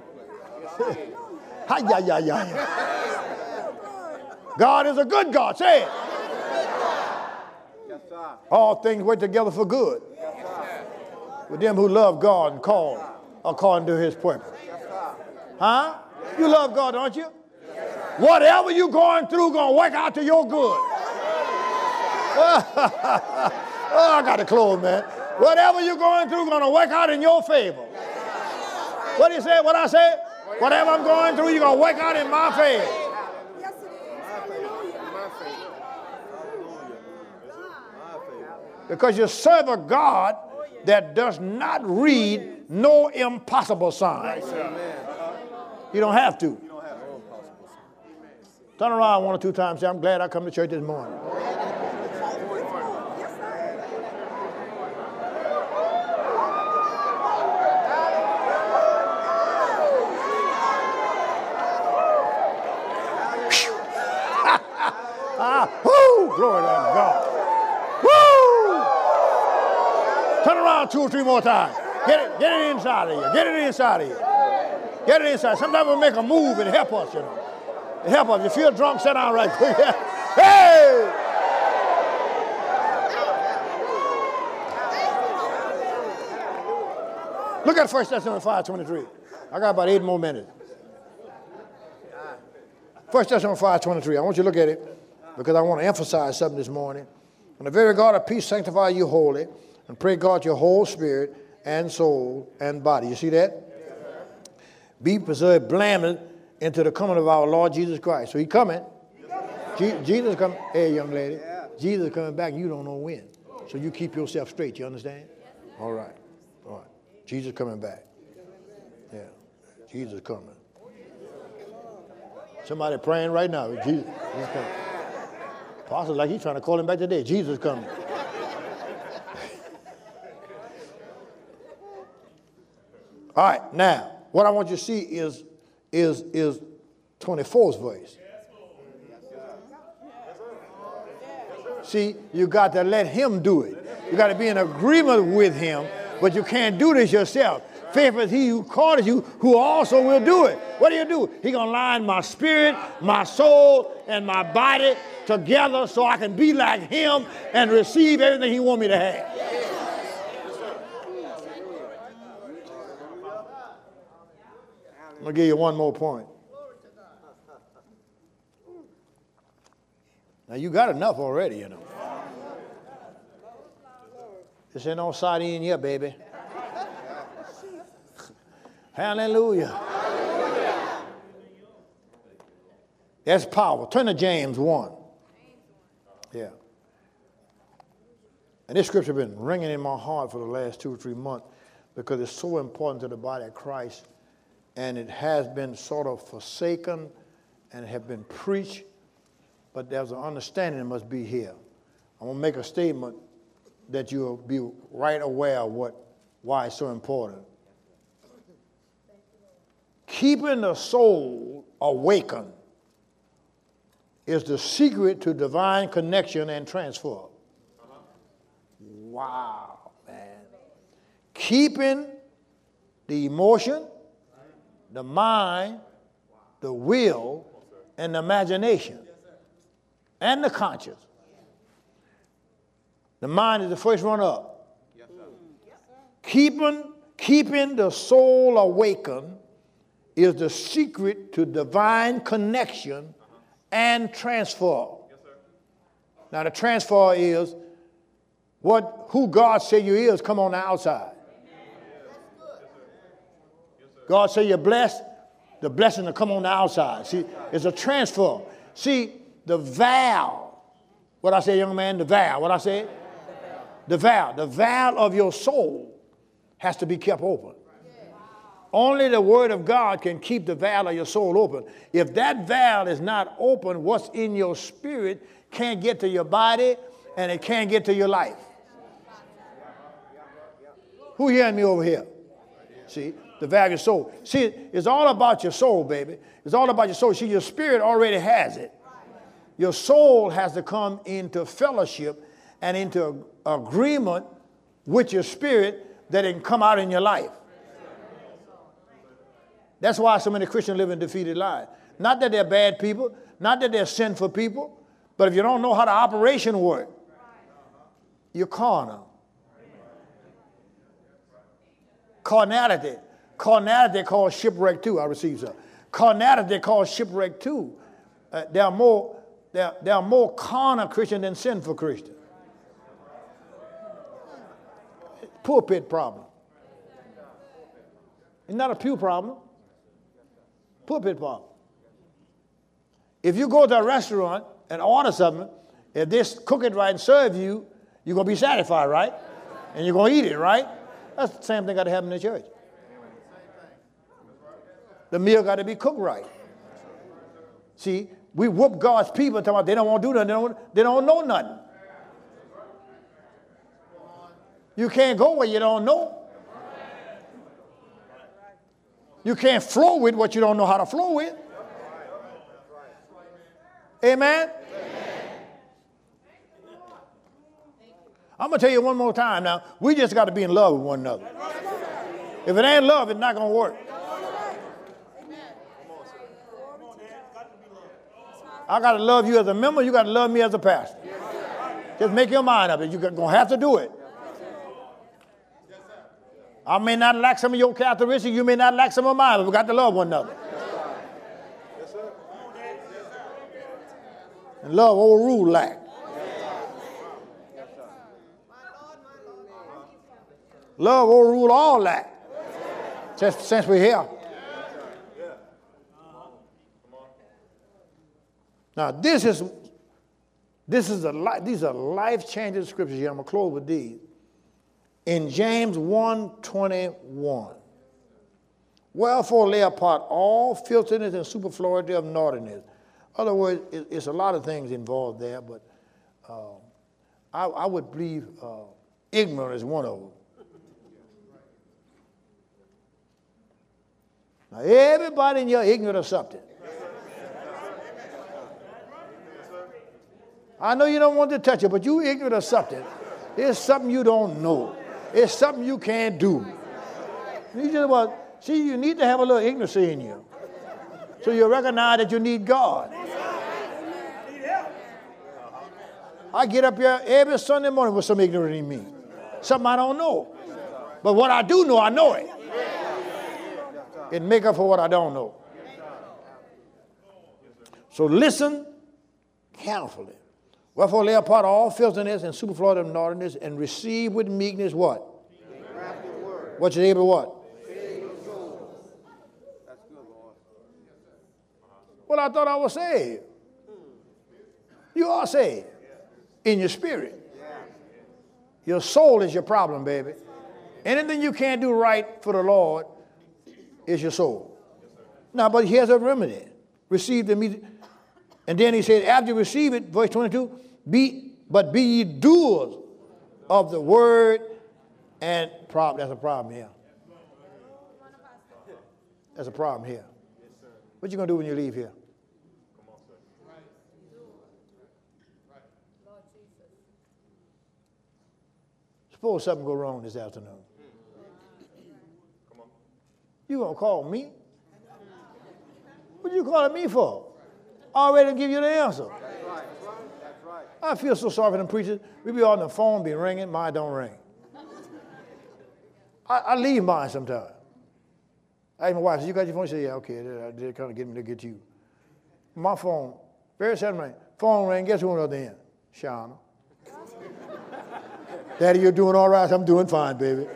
Hi, yeah, yeah, yeah, yeah. God is a good God. Say it. Yes, sir. All things work together for good. Yes, sir. With them who love God and call according to his purpose. Yes, sir. Huh? You love God, don't you? Whatever you're going through going to work out to your good. Oh, I got to close, man. Whatever you're going through going to work out in your favor. What do you say? What I say? Whatever I'm going through, you're going to work out in my favor. Yes, it is. Hallelujah. My faith. My faith. Because you serve a God that does not read no impossible signs. You don't have to. Turn around one or two times and say, I'm glad I come to church this morning. Ah, whoo, glory to God. Woo! Turn around two or three more times. Get it, get it inside of you. Get it inside of you. Get it inside. Sometimes we make a move and help us, you know. It help us. You feel drunk, sit down right quick. Hey! Look at First Thessalonians five twenty-three. I got about eight more minutes. First Thessalonians five twenty-three. I want you to look at it because I want to emphasize something this morning. And the very God of peace sanctify you wholly, and pray God your whole spirit and soul and body. You see that? Be preserved blameless into the coming of our Lord Jesus Christ. So he coming. Je- Jesus coming. Hey, young lady. Jesus coming back. You don't know when. So you keep yourself straight. You understand? All right. All right. Jesus coming back. Yeah. Jesus coming. Somebody praying right now. Jesus, Jesus coming. Apostle like he's trying to call him back today. Jesus coming. All right. Now, what I want you to see is is is twenty-fourth verse. See, you got to let him do it. You got to be in agreement with him, but you can't do this yourself. Faithful is he who called you, who also will do it. What do you do? He gonna line my spirit, my soul, and my body together so I can be like him and receive everything he wants me to have. I'm going to give you one more point. Now, you got enough already, you know. This ain't no sardine here, baby. Hallelujah. Hallelujah. That's power. Turn to James one. Yeah. And this scripture has been ringing in my heart for the last two or three months because it's so important to the body of Christ. And it has been sort of forsaken and have been preached, but there's an understanding that must be here. I'm going to make a statement that you'll be right aware of what, why it's so important. Keeping the soul awakened is the secret to divine connection and transfer. Wow, man. Keeping the emotion, the mind, the will, and the imagination, and the conscience. The mind is the first one up. Yes, sir. Keeping, keeping the soul awakened is the secret to divine connection and transfer. Yes, sir. Now the transfer is what who God say you is come on the outside. God say you're blessed, the blessing will come on the outside. See, it's a transfer. See, the valve, what I say, young man, the valve, what I say? The valve, the valve of your soul has to be kept open. Only the word of God can keep the valve of your soul open. If that valve is not open, what's in your spirit can't get to your body and it can't get to your life. Who hearing me over here? See? The value of your soul. See, it's all about your soul, baby. It's all about your soul. See, your spirit already has it. Your soul has to come into fellowship and into agreement with your spirit that it can come out in your life. That's why so many Christians live in defeated lives. Not that they're bad people, not that they're sinful people, but if you don't know how the operation works, you're carnal. Carnality. Carnality called shipwreck too. I received some. Carnality called shipwreck too. Uh, there are more, there, there are more carnal Christians than sinful Christians. Pulpit problem. It's not a pew problem. Pulpit problem. If you go to a restaurant and order something, if they cook it right and serve you, you're going to be satisfied, right? And you're going to eat it, right? That's the same thing got to happen in the church. The meal got to be cooked right. See, we whoop God's people talking about they don't want to do nothing. They don't, they don't know nothing. You can't go where you don't know. You can't flow with what you don't know how to flow with. Amen? I'm going to tell you one more time now. We just got to be in love with one another. If it ain't love, it's not going to work. I got to love you as a member. You got to love me as a pastor. Just make your mind up. You're going to have to do it. I may not like some of your characteristics. You may not like some of mine, but we got to love one another. And love overrule lack. Love overrule all lack. Just since we're here. Now this is this is a li- these are life-changing scriptures here. I'm gonna close with these. In James one twenty-one, wherefore lay apart all filthiness and superfluity of naughtiness. In other words, it, it's a lot of things involved there, but uh, I, I would believe uh, ignorance is one of them. Now, everybody in here ignorant of something. I know you don't want to touch it, but you ignorant of something. It's something you don't know. It's something you can't do. You just want, see, you need to have a little ignorance in you. So you recognize that you need God. I get up here every Sunday morning with some ignorance in me. Something I don't know. But what I do know, I know it. It make up for what I don't know. So listen carefully. Wherefore lay apart all filthiness and superfluity of naughtiness and receive with meekness what? What you're able to what? Well, I thought I was saved. You are saved in your spirit. Your soul is your problem, baby. Anything you can't do right for the Lord is your soul. Now, but here's a remedy. Receive the meek. And then he said, after you receive it, verse twenty-two, be but be ye doers of the word and problem. That's a problem here. That's a problem here. What you gonna do when you leave here? Suppose something go wrong this afternoon. You gonna call me? What you calling me for? I already give you the answer. I feel so sorry for them preachers. We be on the phone, be ringing, mine don't ring. I, I leave mine sometimes. I ask my wife, you got your phone? She said, yeah, okay, they're kind of getting me to get you. My phone, very seldom ring. Phone ring, guess who on the other end? Shauna. Daddy, you're doing all right? I'm doing fine, baby.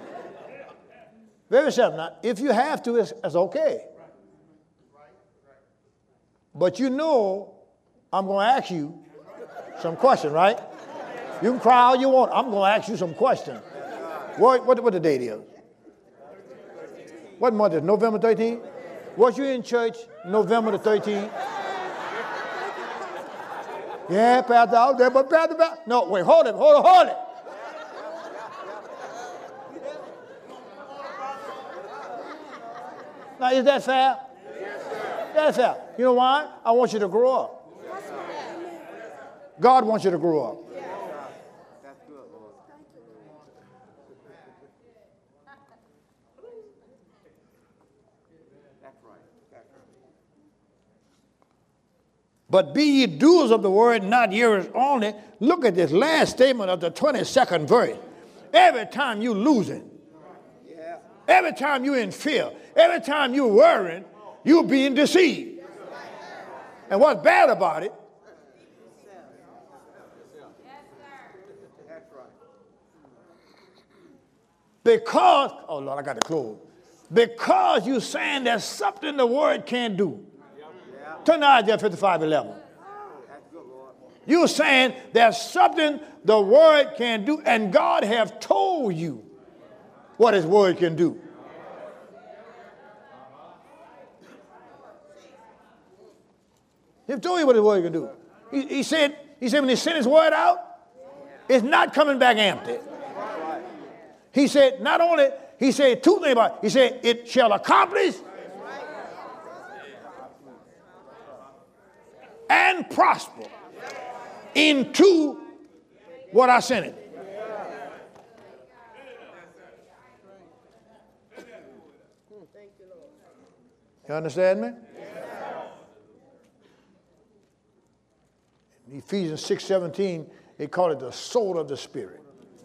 Very seldom. Now, if you have to, it's, it's okay. But you know I'm going to ask you some questions, right? You can cry all you want. I'm going to ask you some questions. What, what, what the date is? What month is it? November thirteenth? Was you in church November the thirteenth? Yeah, Pastor, I was there, but Pastor, Pastor. No, wait, hold it, hold it, hold it. Now, is that fair? That's fair. You know why? I want you to grow up. God wants you to grow up. But be ye doers of the word, not hearers only. Look at this last statement of the twenty-second verse. Every time you losing, every time you're in fear, every time you're worrying, you're being deceived. And what's bad about it, because, oh Lord, I got to close. Because you're saying there's something the word can't do. Turn to Isaiah fifty-five eleven. You're saying there's something the word can do, and God have told you what his word can do. He's told you what his word can do. He, he said, he said when he sent his word out, it's not coming back empty. He said, not only, he said two things about it. He said, it shall accomplish and prosper into what I sent it. You understand me? In Ephesians six seventeen, they call it the sword of the Spirit.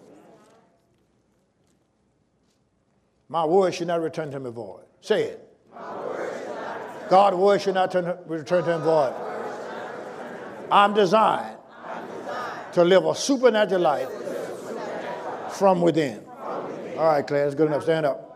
My word should not return to me void. Say it. God's word should not turn, return to him void. I'm designed to live a supernatural life from within. All right, Claire, that's good enough. Stand up.